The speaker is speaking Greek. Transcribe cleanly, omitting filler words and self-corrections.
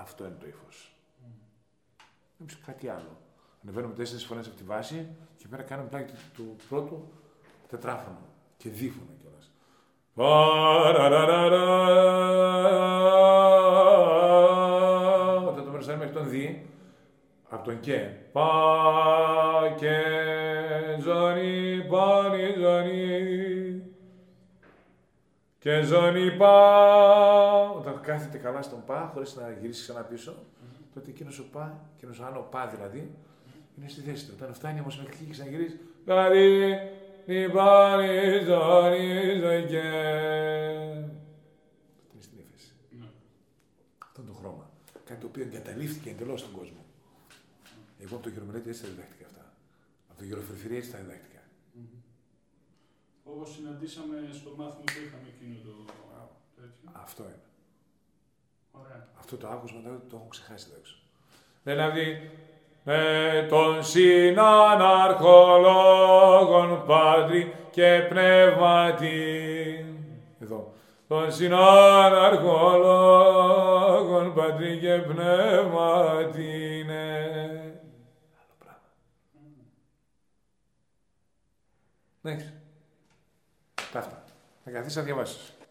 Αυτό είναι το ύφος. Εμείς κάτι άλλο. Ανεβαίνουμε 4 φωνές από τη βάση και πέρα κάνουμε πλάκι του πρώτου τετράφωνο και δίφωνο κιόλας. Όταν το περνάμε μέχρι τον δι, από τον και. Πα και ζωνή, πάνι ζωνή. Και ζωνή πα. Όταν κάθεται καλά στον πα, χωρίς να γυρίσει ξανά πίσω, τότε εκείνος ο πα, εκείνος ο άνω πα δηλαδή, είναι στη θέση του. Όταν φτάνει όμως μέχρι εκεί και ξαναγυρίζει, δηλαδή, νι πάνι ζωνή, ζωνή και. Τότε είναι στην ύφεση. Αυτό είναι το χρώμα. Κάτι το οποίο εγκαταλείφθηκε εντελώς στον κόσμο. Εγώ από το γερομελέτη έτσι τα διδάχτηκα αυτά. Από το γεροφρυφυρί έτσι τα διδάχτηκα. Όπως συναντήσαμε στο μάθημα που είχαμε εκείνο το τέτοιο. Αυτό είναι. Ωραία. Αυτό το άκουσμα το έχω ξεχάσει εδώ έξω. Δηλαδή, με τον συναναρχολόγων Πάτρι και Πνεύματι. Εδώ. Τον συναναρχολόγων Πάτρι και Πνεύματι είναι. Άλλο πράγμα. Εντάξει. Αυτά. Θα καθίσεις να διαβάσεις.